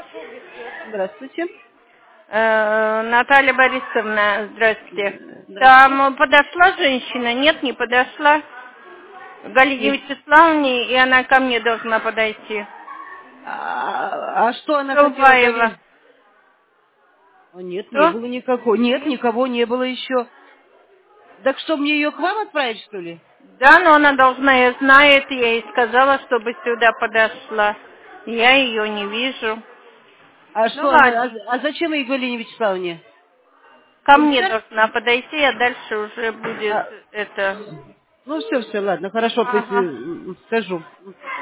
Здравствуйте. Наталья Борисовна, здравствуйте. Здравствуйте. Там подошла женщина? Нет, не подошла. Галине Нет. Вячеславовне, и она ко мне должна подойти. А что она хотела Шаубаева. говорить? О, нет, не Что? было никакого. Нет, Нет? никого не было еще. Так что, мне ее к вам отправить, что ли? Да, но она должна, я знаю это, я ей сказала, чтобы сюда подошла. Я ее не вижу. А Ну что она... ладно. А зачем ей Галине Вячеславовне? Ко мне Нельзя? должна подойти, а дальше уже будет А, это. ну, все, ладно, хорошо, Ага. скажу.